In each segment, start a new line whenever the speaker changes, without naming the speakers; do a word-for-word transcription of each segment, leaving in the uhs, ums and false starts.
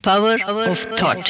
Power of thought.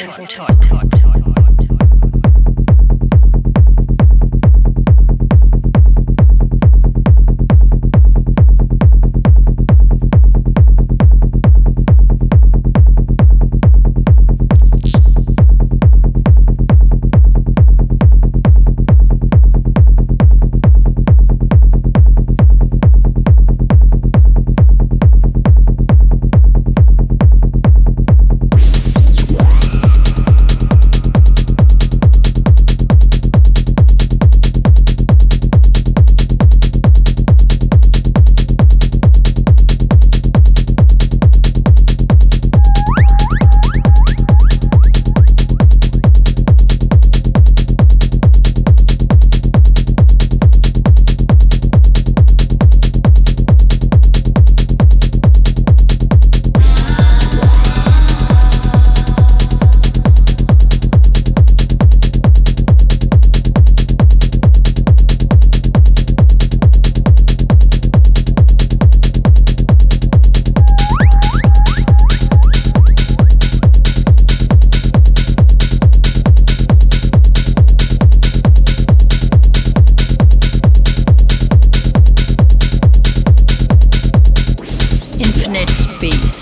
Infinite space.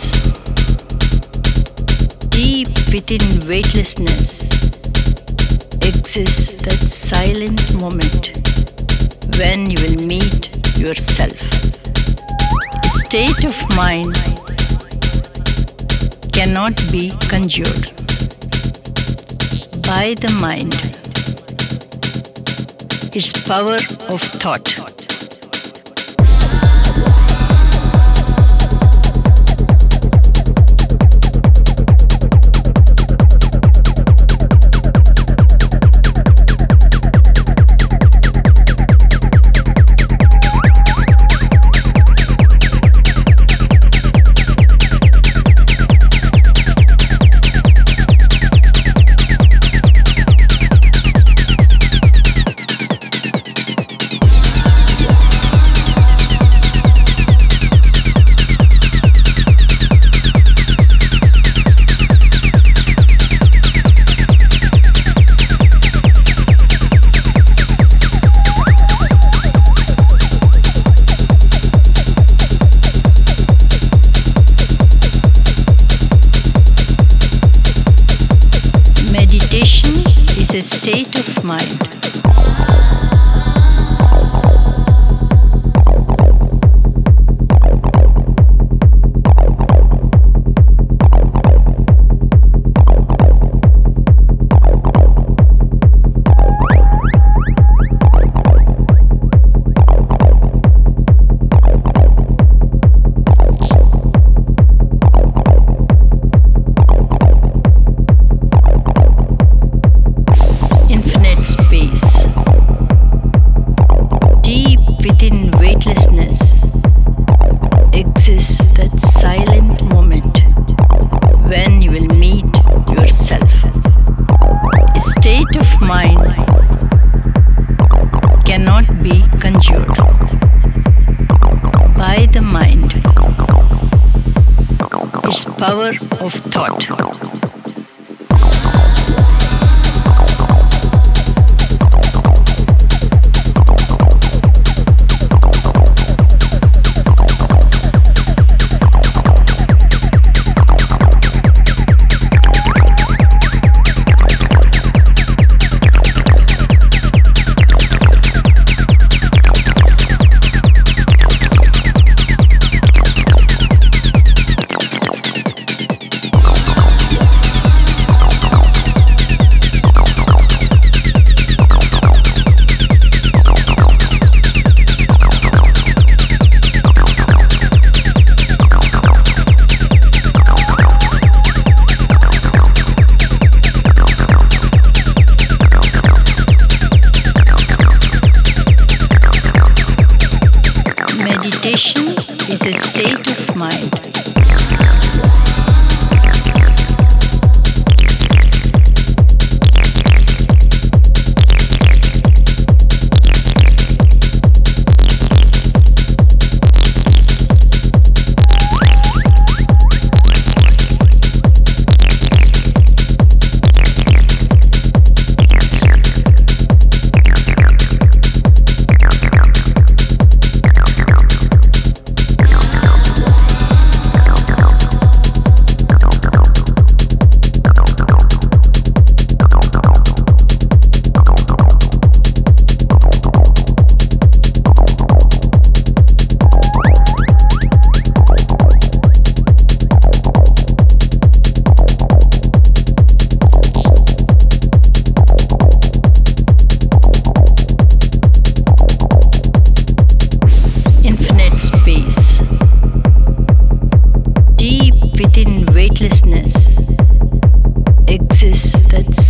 Deep within weightlessness exists that silent moment when you will meet yourself. A state of mind cannot be conjured by the mind. Its power of thought. Meditation is a state of mind. Within weightlessness exists that silent moment when you will meet yourself. A state of mind cannot be conjured by the mind. Its power of thought.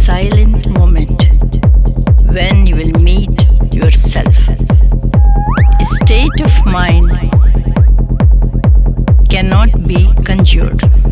silent moment when you will meet yourself. A state of mind cannot be conjured.